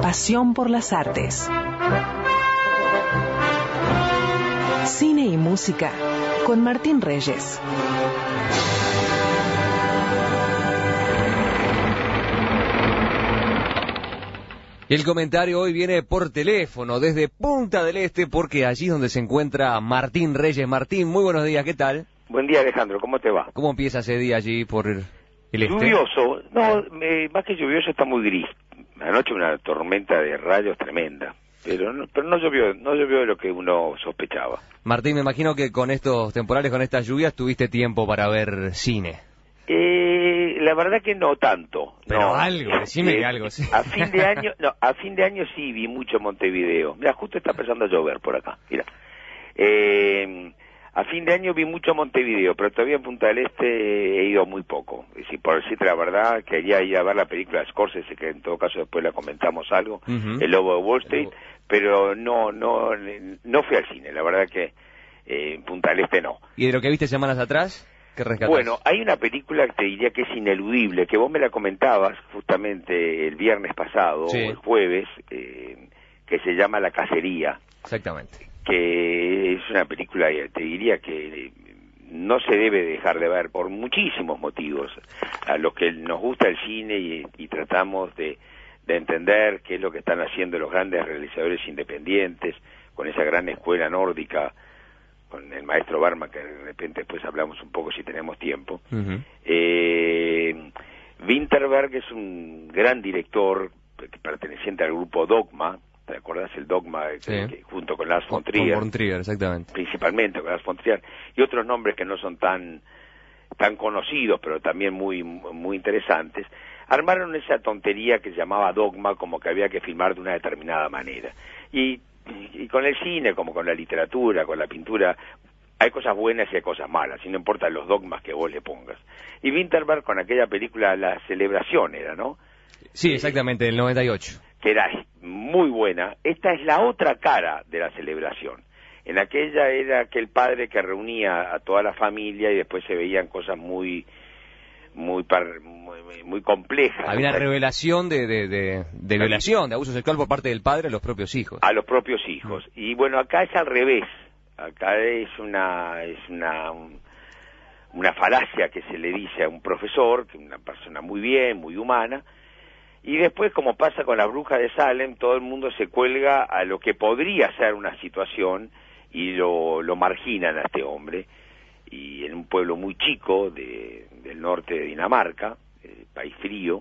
pasión por las artes. Cine y música con Martín Reyes. Y el comentario hoy viene por teléfono, desde Punta del Este, porque allí es donde se encuentra Martín Reyes. Martín, muy buenos días, ¿qué tal? Buen día, Alejandro, ¿cómo te va? ¿Cómo empieza ese día allí por el este? Lluvioso, más que lluvioso está muy gris. Anoche una tormenta de rayos tremenda, pero no llovió de lo que uno sospechaba. Martín, me imagino que con estos temporales, con estas lluvias, tuviste tiempo para ver cine. La verdad que no tanto. Pero no. algo, decime algo, sí. A fin de año sí vi mucho Montevideo. Mira, justo está empezando a llover por acá, mira. A fin de año vi mucho Montevideo, pero todavía en Punta del Este he ido muy poco. Es decir, por decirte la verdad, quería ir a ver la película de Scorsese, que en todo caso después la comentamos algo, El Lobo de Wall Street, pero no fui al cine, la verdad que en Punta del Este no. ¿Y de lo que viste semanas atrás? ¿Qué rescatás? Bueno, hay una película que te diría que es ineludible, que vos me la comentabas justamente el viernes pasado, sí, o el jueves, que se llama La Cacería. Exactamente. Que es una película, te diría que no se debe dejar de ver por muchísimos motivos. A los que nos gusta el cine y tratamos de entender qué es lo que están haciendo los grandes realizadores independientes, con esa gran escuela nórdica, con el maestro Barma, que de repente después hablamos un poco si tenemos tiempo. Winterberg es un gran director perteneciente al grupo Dogma. ¿Te acordás el Dogma? Sí. Junto con Lars von Trier. Con von Trier, exactamente. Principalmente con Lars von Trier. Y otros nombres que no son tan conocidos, pero también muy interesantes. Armaron esa tontería que se llamaba Dogma, como que había que filmar de una determinada manera. Y con el cine, como con la literatura, con la pintura, hay cosas buenas y hay cosas malas, y no importa los dogmas que vos le pongas. Y Winterberg con aquella película La Celebración era, ¿no? Sí, exactamente, del 98. Que era muy buena. Esta es la otra cara de La Celebración. En aquella era aquel padre que reunía a toda la familia y después se veían cosas muy complejas. Había una revelación de violación, de abuso sexual por parte del padre a los propios hijos. A los propios hijos. Y bueno, acá es al revés. Acá es una falacia que se le dice a un profesor, que es una persona muy bien, muy humana, y después, como pasa con la bruja de Salem, todo el mundo se cuelga a lo que podría ser una situación y lo marginan a este hombre. Y en un pueblo muy chico del norte de Dinamarca, país frío,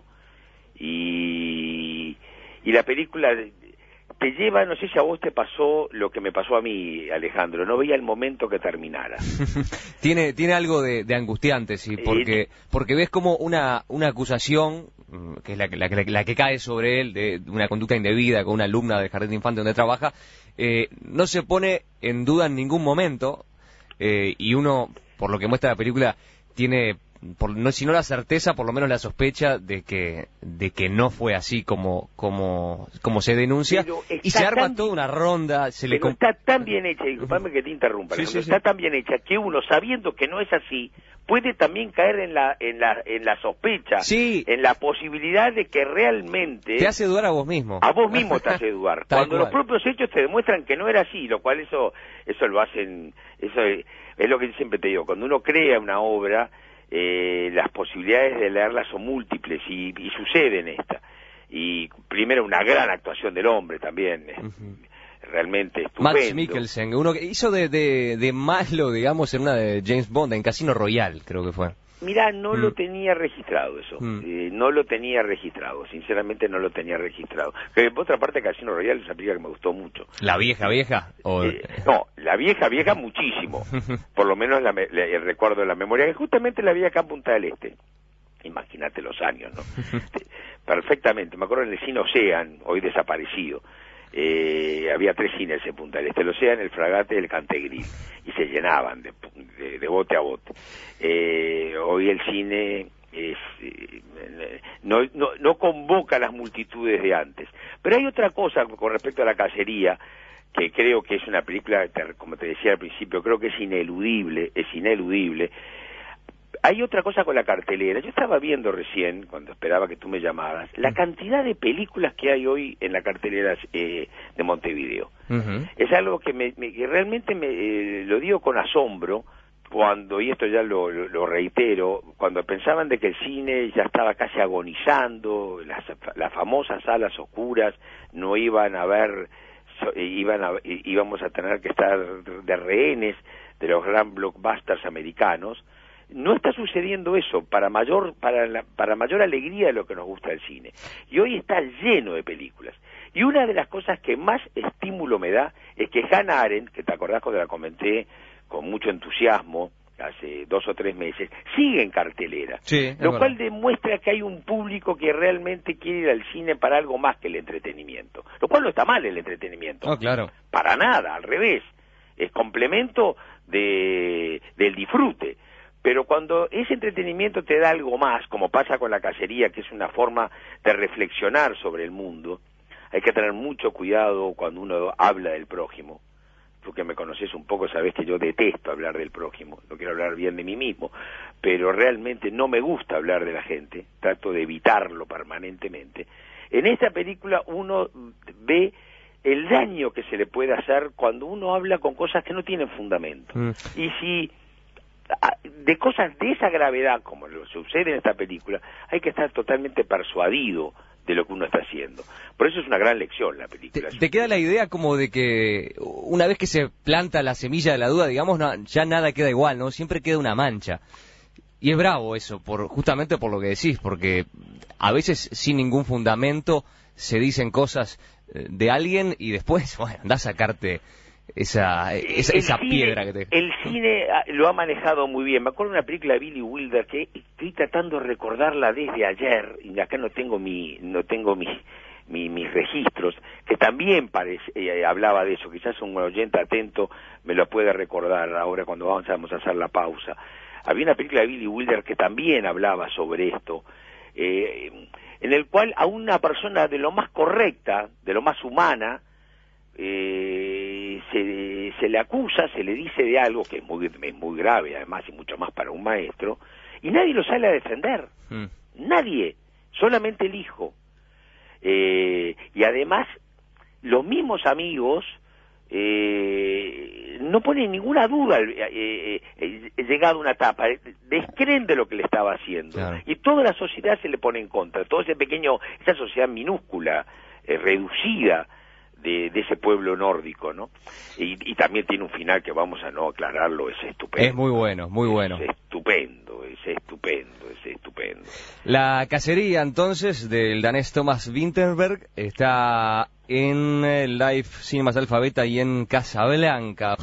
y la película te lleva, no sé si a vos te pasó lo que me pasó a mí, Alejandro, no veía el momento que terminara. tiene algo de angustiante, sí, porque ves como una acusación, que es la que cae sobre él, de una conducta indebida con una alumna del jardín de infantes donde trabaja, no se pone en duda en ningún momento, y uno, por lo que muestra la película, tiene, si no la certeza, por lo menos la sospecha de que no fue así como se denuncia, y se arma toda una ronda. Está tan bien hecha, disculpame que te interrumpa, sí. Está tan bien hecha que uno, sabiendo que no es así, puede también caer en la sospecha, sí, en la posibilidad de que realmente te hace dudar a vos mismo. A vos mismo te hace dudar. Cuando los propios hechos te demuestran que no era así, lo cual eso lo hacen, eso es lo que yo siempre te digo, cuando uno crea una obra, las posibilidades de leerla son múltiples y sucede en esta. Y primero una gran actuación del hombre también, realmente estupendo. Mads Mikkelsen, uno que hizo de malo, digamos, en una de James Bond, en Casino Royale, creo que fue. Mirá, no lo tenía registrado eso, no lo tenía registrado, sinceramente no lo tenía registrado. Pero por otra parte, Casino Royale es una película que me gustó mucho. ¿La vieja? No, la vieja muchísimo, por lo menos el recuerdo de la memoria, que justamente la vi acá en Punta del Este. Imagínate los años, ¿no? Perfectamente, me acuerdo en el cine Ocean, hoy desaparecido. Había 3 cines en Punta del Este, el Ocean, el Fragate y el Cantegril, y se llenaban de bote a bote. Hoy el cine no convoca las multitudes de antes. Pero hay otra cosa con respecto a La Cacería, que creo que es una película, como te decía al principio, creo que es ineludible. hay otra cosa con la cartelera. Yo estaba viendo recién, cuando esperaba que tú me llamaras, la cantidad de películas que hay hoy en la cartelera de Montevideo. Es algo que, que realmente lo digo con asombro, cuando, y esto ya lo reitero, cuando pensaban de que el cine ya estaba casi agonizando, las famosas salas oscuras no iban a ver, íbamos a tener que estar de rehenes de los gran blockbusters americanos. No está sucediendo eso, para mayor alegría de lo que nos gusta el cine. Y hoy está lleno de películas. Y una de las cosas que más estímulo me da es que Hannah Arendt, que te acordás cuando la comenté con mucho entusiasmo hace 2 o 3 meses, sigue en cartelera, sí, lo cual demuestra que hay un público que realmente quiere ir al cine para algo más que el entretenimiento, lo cual no está mal el entretenimiento, no, claro, para nada, al revés, es complemento del disfrute, pero cuando ese entretenimiento te da algo más, como pasa con la cacería, que es una forma de reflexionar sobre el mundo, hay que tener mucho cuidado cuando uno habla del prójimo. Tú que me conoces un poco sabés que yo detesto hablar del prójimo, no quiero hablar bien de mí mismo, pero realmente no me gusta hablar de la gente, trato de evitarlo permanentemente. En esta película uno ve el daño que se le puede hacer cuando uno habla con cosas que no tienen fundamento. Y si de cosas de esa gravedad, como lo sucede en esta película, hay que estar totalmente persuadido de lo que uno está haciendo. Por eso es una gran lección la película. ¿Te queda la idea como de que una vez que se planta la semilla de la duda, digamos, ya nada queda igual, ¿no? Siempre queda una mancha. Y es bravo eso, justamente por lo que decís, porque a veces sin ningún fundamento se dicen cosas de alguien y después, bueno, andás a sacarte esa piedra que te... El cine lo ha manejado muy bien. Me acuerdo de una película de Billy Wilder que estoy tratando de recordarla desde ayer, y acá no tengo mis registros, que también hablaba de eso. Quizás un oyente atento me lo puede recordar ahora cuando vamos a hacer la pausa. Había una película de Billy Wilder que también hablaba sobre esto, en el cual a una persona de lo más correcta, de lo más humana, se le acusa, se le dice de algo que es muy grave, además, y mucho más para un maestro, y nadie lo sale a defender. Nadie, solamente el hijo. Y además, los mismos amigos no ponen ninguna duda llegado a una etapa, descreen de lo que le estaba haciendo, claro. Y toda la sociedad se le pone en contra, todo esa sociedad minúscula, reducida de ese pueblo nórdico, ¿no? Y también tiene un final que vamos a no aclararlo, es estupendo. Es muy bueno, muy bueno. Es estupendo. La cacería, entonces, del danés Thomas Vinterberg está en el Live Cinemas Alfabeta y en Casablanca.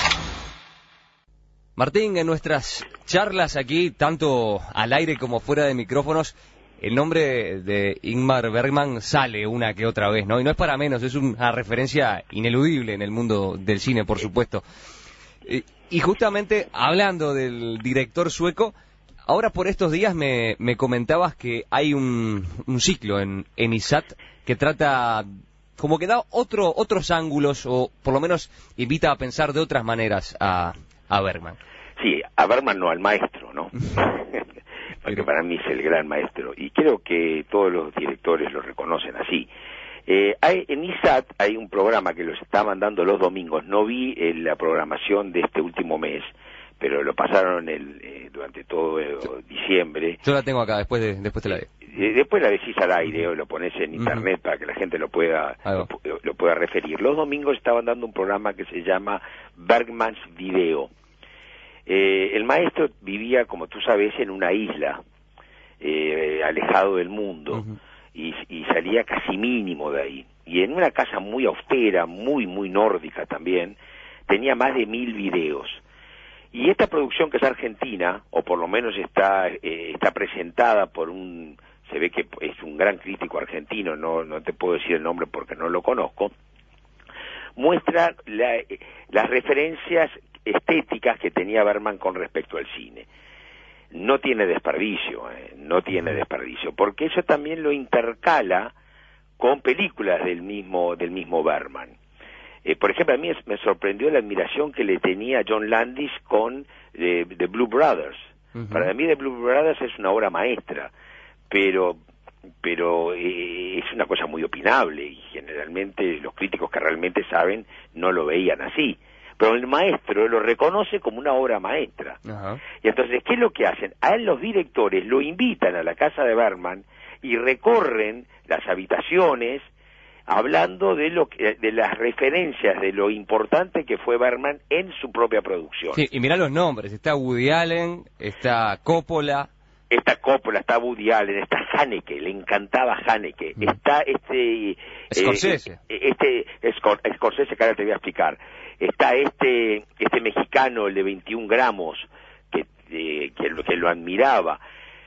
Martín, en nuestras charlas aquí, tanto al aire como fuera de micrófonos, el nombre de Ingmar Bergman sale una que otra vez, ¿no? Y no es para menos, es una referencia ineludible en el mundo del cine, por supuesto. Y justamente, hablando del director sueco, ahora por estos días me comentabas que hay un ciclo en ISAT que trata, como que da otros ángulos, o por lo menos invita a pensar de otras maneras a Bergman. Sí, a Bergman no, al maestro, ¿no? Porque para mí es el gran maestro, y creo que todos los directores lo reconocen así. En ISAT hay un programa que los está mandando los domingos, no vi la programación de este último mes, pero lo pasaron durante todo diciembre. Yo la tengo acá, después te la doy. Después la decís al aire o lo pones en internet para que la gente lo pueda referir. Los domingos estaban dando un programa que se llama Bergman's Video. El maestro vivía, como tú sabes, en una isla, alejado del mundo, y salía casi mínimo de ahí. Y en una casa muy austera, muy nórdica también, tenía más de 1000 videos. Y esta producción, que es argentina, o por lo menos está presentada por se ve que es un gran crítico argentino, no te puedo decir el nombre porque no lo conozco, muestra las referencias estéticas que tenía Bergman con respecto al cine. No tiene desperdicio, porque eso también lo intercala con películas del mismo Bergman. Por ejemplo, a mí me sorprendió la admiración que le tenía John Landis con The Blue Brothers, Para mí The Blues Brothers es una obra maestra, pero es una cosa muy opinable y generalmente los críticos que realmente saben no lo veían así. Pero el maestro lo reconoce como una obra maestra. Y entonces, ¿qué es lo que hacen? A él los directores lo invitan a la casa de Bergman y recorren las habitaciones hablando de las referencias, de lo importante que fue Bergman en su propia producción. Sí, y mirá los nombres, está Woody Allen, está Coppola. Está Coppola, está Woody Allen, está Haneke, le encantaba Haneke, está Scorsese. Scorsese, que ahora te voy a explicar. Está este mexicano, el de 21 gramos, que lo admiraba.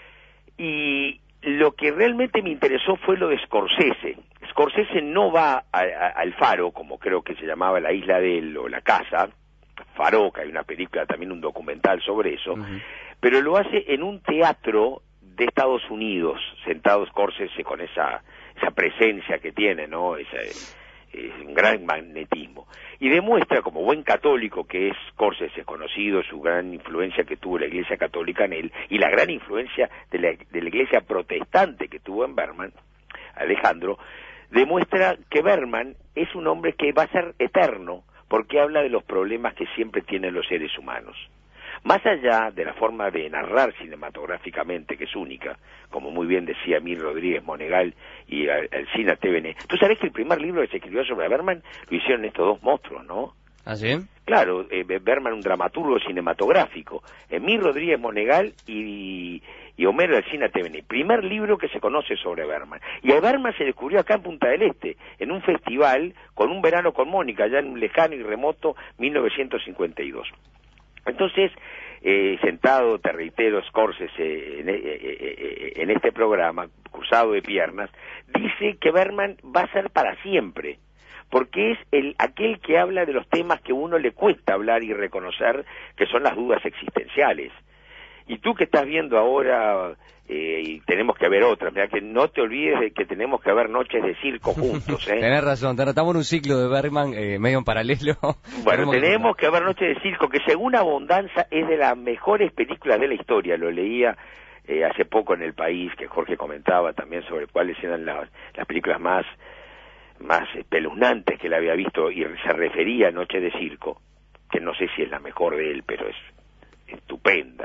Y lo que realmente me interesó fue lo de Scorsese. Scorsese no va al Faro, como creo que se llamaba la isla de él, o la casa, Faro, que hay una película, también un documental sobre eso, pero lo hace en un teatro de Estados Unidos, sentado Scorsese con esa presencia que tiene, ¿no? Es un gran magnetismo. Y demuestra, como buen católico que es Scorsese, conocido su gran influencia que tuvo la Iglesia Católica en él, y la gran influencia de la Iglesia Protestante que tuvo en Bergman, Alejandro, demuestra que Bergman es un hombre que va a ser eterno, porque habla de los problemas que siempre tienen los seres humanos. Más allá de la forma de narrar cinematográficamente, que es única, como muy bien decía Mir Rodríguez Monegal y Alcina TVN, tú sabés que el primer libro que se escribió sobre Bergman lo hicieron estos dos monstruos, ¿no? ¿Ah, sí? Claro, Bergman, un dramaturgo cinematográfico, Mir Rodríguez Monegal y Homero Alcina TVN, primer libro que se conoce sobre Bergman. Y a Bergman se descubrió acá en Punta del Este, en un festival con Un verano con Mónica, allá en un lejano y remoto 1952. Entonces, sentado, te reitero, Scorsese en este programa, cruzado de piernas, dice que Bergman va a ser para siempre, porque es aquel que habla de los temas que a uno le cuesta hablar y reconocer, que son las dudas existenciales. Y tú que estás viendo ahora, y tenemos que ver otras, ¿verdad? Que no te olvides de que tenemos que ver Noches de Circo juntos, ¿eh? Tenés razón, estamos en un ciclo de Bergman medio en paralelo. Bueno, tenemos que ver Noches de Circo, que según Abondanza es de las mejores películas de la historia. Lo leía hace poco en El País, que Jorge comentaba también sobre cuáles eran las películas más espeluznantes que él había visto, y se refería a Noches de Circo, que no sé si es la mejor de él, pero es estupenda,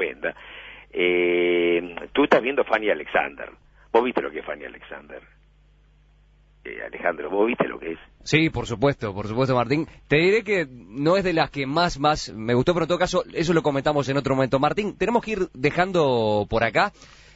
Tú estás viendo Fanny Alexander. ¿Vos viste lo que es Fanny Alexander? Alejandro, ¿vos viste lo que es? Sí, por supuesto, Martín. Te diré que no es de las que más me gustó, pero en todo caso, eso lo comentamos en otro momento. Martín, tenemos que ir dejando por acá.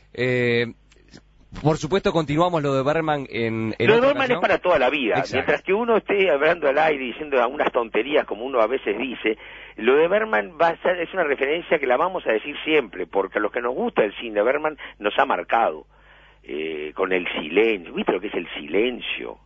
Por supuesto, continuamos lo de Bergman en lo de otra Bergman ocasión. es para toda la vida. Exacto. Mientras que uno esté hablando al aire y diciendo algunas tonterías, como uno a veces dice, lo de Bergman es una referencia que la vamos a decir siempre, porque a los que nos gusta el cine de Bergman nos ha marcado con el silencio. ¿Viste lo que es el silencio?